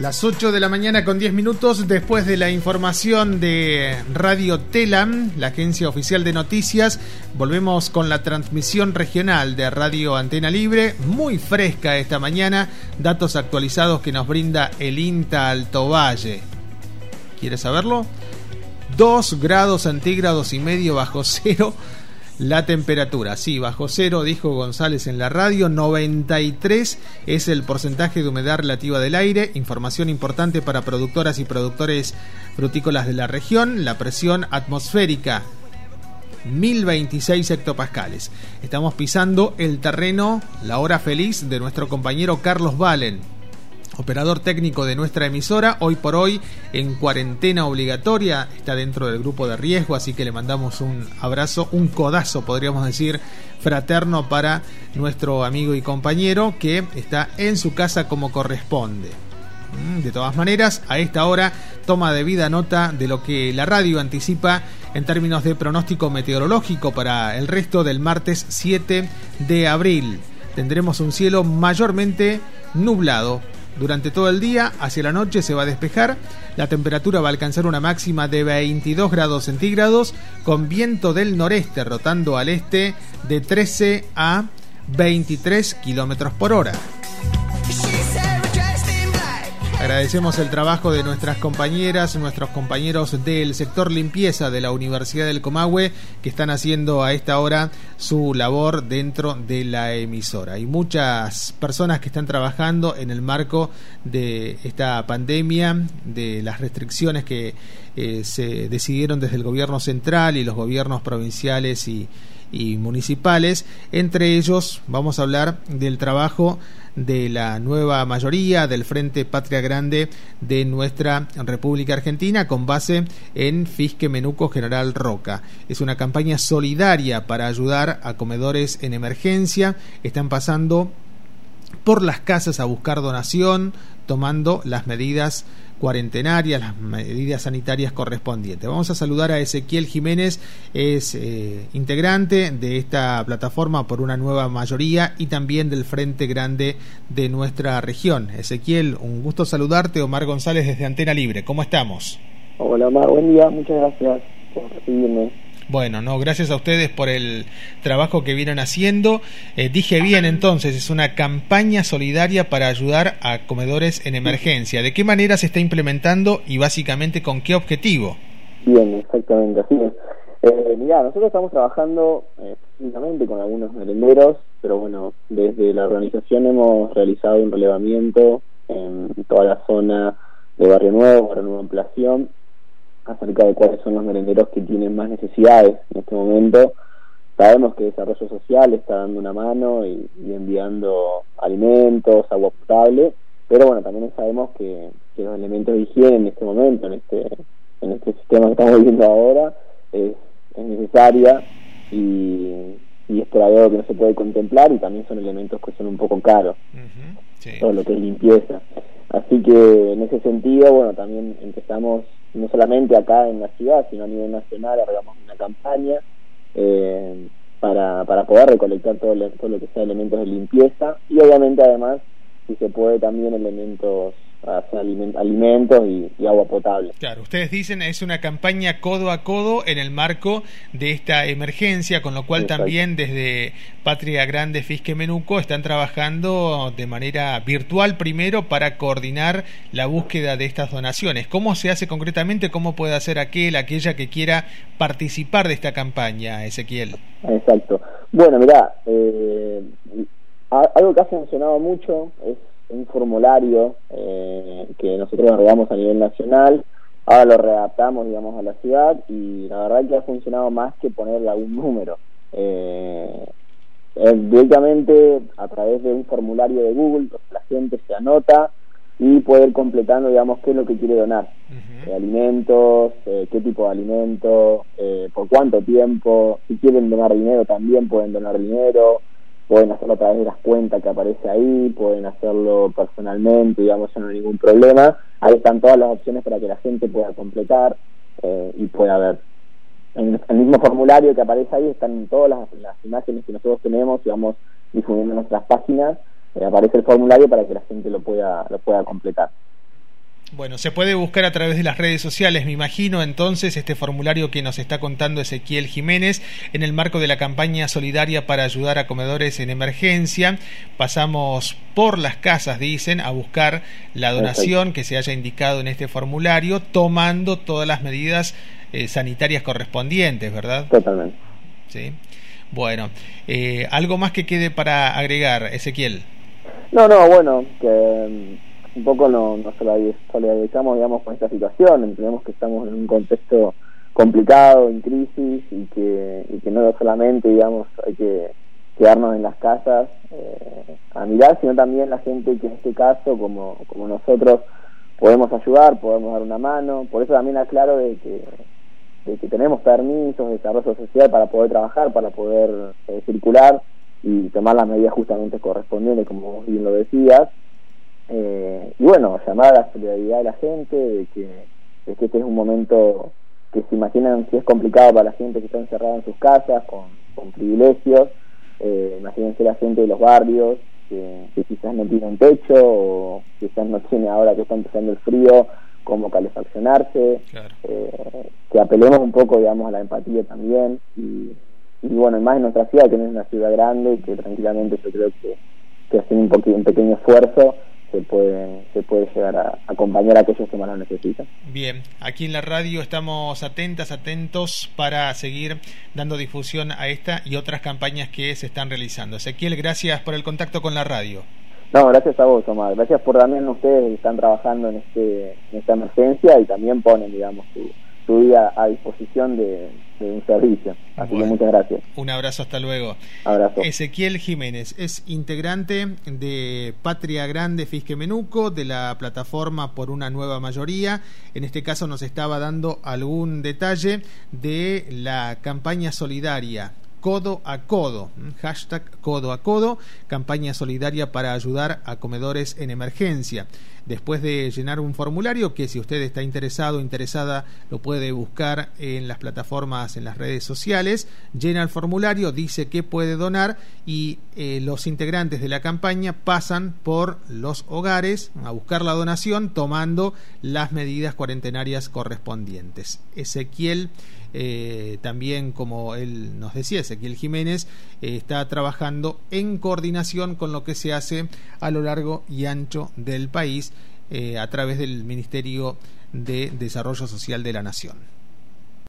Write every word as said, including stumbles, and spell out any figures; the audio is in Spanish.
Las ocho de la mañana con diez minutos, después de la información de Radio Telam, la agencia oficial de noticias, volvemos con la transmisión regional de Radio Antena Libre, muy fresca esta mañana, datos actualizados que nos brinda el INTA Alto Valle. ¿Quieres saberlo? Dos grados centígrados y medio bajo cero la temperatura, sí, bajo cero, dijo González en la radio. Noventa y tres es el porcentaje de humedad relativa del aire, información importante para productoras y productores frutícolas de la región. La presión atmosférica, mil veintiséis hectopascales. Estamos pisando el terreno, la hora feliz de nuestro compañero Carlos Valen, operador técnico de nuestra emisora, hoy por hoy en cuarentena obligatoria, está dentro del grupo de riesgo, así que le mandamos un abrazo, un codazo, podríamos decir, fraterno para nuestro amigo y compañero que está en su casa como corresponde. De todas maneras, a esta hora toma debida nota de lo que la radio anticipa en términos de pronóstico meteorológico para el resto del martes siete de abril. Tendremos un cielo mayormente nublado. Durante todo el día, hacia la noche se va a despejar, la temperatura va a alcanzar una máxima de veintidós grados centígrados, con viento del noreste rotando al este de trece a veintitrés kilómetros por hora. Agradecemos el trabajo de nuestras compañeras, nuestros compañeros del sector limpieza de la Universidad del Comahue, que están haciendo a esta hora su labor dentro de la emisora. Hay muchas personas que están trabajando en el marco de esta pandemia, de las restricciones que eh, se decidieron desde el gobierno central y los gobiernos provinciales y, y municipales. Entre ellos vamos a hablar del trabajo de la nueva mayoría del Frente Patria Grande de nuestra República Argentina, con base en Fisque Menuco General Roca. Es una campaña solidaria para ayudar a comedores en emergencia. Están pasando por las casas a buscar donación, tomando las medidas cuarentenarias, las medidas sanitarias correspondientes. Vamos a saludar a Ezequiel Jiménez, es eh, integrante de esta plataforma por una nueva mayoría y también del Frente Grande de nuestra región. Ezequiel, un gusto saludarte. Omar González desde Antena Libre, ¿cómo estamos? Hola Omar, buen día, muchas gracias por recibirme. Bueno, no, gracias a ustedes por el trabajo que vienen haciendo. Eh, dije bien entonces, es una campaña solidaria para ayudar a comedores en emergencia. ¿De qué manera se está implementando y básicamente con qué objetivo? Bien, exactamente, así es. Eh, mirá, nosotros estamos trabajando eh, específicamente con algunos merenderos, pero bueno, desde la organización hemos realizado un relevamiento en toda la zona de Barrio Nuevo, Barrio Nuevo Ampliación, acerca de cuáles son los merenderos que tienen más necesidades en este momento. Sabemos que Desarrollo Social está dando una mano y, y enviando alimentos, agua potable, pero bueno, también sabemos que, que los elementos de higiene en este momento, en este en este sistema que estamos viviendo ahora, es, es necesaria y, y es por algo que no se puede contemplar, y también son elementos que son un poco caros, uh-huh. Sí. Todo lo que es limpieza. Así que en ese sentido, bueno, también empezamos no solamente acá en la ciudad, sino a nivel nacional, arreglamos una campaña eh, para, para poder recolectar todo, le, todo lo que sea elementos de limpieza, y obviamente además, si se puede, también elementos, hacer aliment, alimentos y, y agua potable. Claro, ustedes dicen es una campaña codo a codo en el marco de esta emergencia, con lo cual Exacto. También desde Patria Grande Fisque Menuco están trabajando de manera virtual primero para coordinar la búsqueda de estas donaciones. ¿Cómo se hace concretamente? ¿Cómo puede hacer aquel, aquella que quiera participar de esta campaña, Ezequiel? Exacto. Bueno, mirá, eh, algo que ha funcionado mucho es un formulario eh, que nosotros agregamos a nivel nacional. Ahora lo readaptamos, digamos, a la ciudad, y la verdad que ha funcionado más que ponerle algún número. Eh, eh, directamente a través de un formulario de Google, la gente se anota y puede ir completando, digamos, qué es lo que quiere donar. Uh-huh. Eh, alimentos, eh, qué tipo de alimento, eh, por cuánto tiempo. Si quieren donar dinero también pueden donar dinero. Pueden hacerlo a través de las cuentas que aparece ahí, pueden hacerlo personalmente, digamos, no hay ningún problema. Ahí están todas las opciones para que la gente pueda completar eh, y pueda ver. En el mismo formulario que aparece ahí están todas las, las imágenes que nosotros tenemos y vamos difundiendo en nuestras páginas. Eh, aparece el formulario para que la gente lo pueda lo pueda completar. Bueno, se puede buscar a través de las redes sociales, me imagino, entonces, este formulario que nos está contando Ezequiel Jiménez en el marco de la campaña solidaria para ayudar a comedores en emergencia. Pasamos por las casas, dicen, a buscar la donación que se haya indicado en este formulario, tomando todas las medidas eh, sanitarias correspondientes, ¿verdad? Totalmente. Sí. Bueno, eh, ¿algo más que quede para agregar, Ezequiel? No, no, bueno, que un poco nos no solidarizamos, digamos, con esta situación. Entendemos que estamos en un contexto complicado, en crisis, y que, y que no solamente, digamos, hay que quedarnos en las casas eh, a mirar, sino también la gente que en este caso, como, como nosotros, podemos ayudar, podemos dar una mano. Por eso también aclaro de que, de que tenemos permisos de desarrollo social para poder trabajar, para poder eh, circular y tomar las medidas justamente correspondientes, como vos bien lo decías. Eh, y bueno, llamar a la solidaridad de la gente, de que, de que este es un momento que se imaginan si es complicado para la gente que está encerrada en sus casas, con, con privilegios. Eh, imagínense la gente de los barrios, que, que quizás no tiene un techo, o quizás no tiene, ahora que está empezando el frío, cómo calefaccionarse. Claro. Eh, que apelemos un poco, digamos, a la empatía también, y, y bueno, más en nuestra ciudad, que no es una ciudad grande, que tranquilamente yo creo que, que haciendo un, poquito, un pequeño esfuerzo se puede, se puede llegar a acompañar a aquellos que más lo necesitan. Bien, aquí en la radio estamos atentas, atentos para seguir dando difusión a esta y otras campañas que se están realizando. Ezequiel, gracias por el contacto con la radio. No, gracias a vos, Omar. Gracias por también ustedes que están trabajando en este en esta emergencia y también ponen, digamos, su, su vida a disposición de, de un servicio. Así bueno, que muchas gracias. Un abrazo, hasta luego. Abrazo. Ezequiel Jiménez es integrante de Patria Grande Fisquemenuco, de la plataforma Por una Nueva Mayoría. En este caso nos estaba dando algún detalle de la campaña solidaria Codo a Codo, hashtag Codo a Codo, campaña solidaria para ayudar a comedores en emergencia. Después de llenar un formulario que, si usted está interesado o interesada, lo puede buscar en las plataformas, en las redes sociales, llena el formulario, dice que puede donar y eh, los integrantes de la campaña pasan por los hogares a buscar la donación, tomando las medidas cuarentenarias correspondientes. Ezequiel, eh, también, como él nos decía, Ezequiel Jiménez, eh, está trabajando en coordinación con lo que se hace a lo largo y ancho del país, eh, a través del Ministerio de Desarrollo Social de la Nación.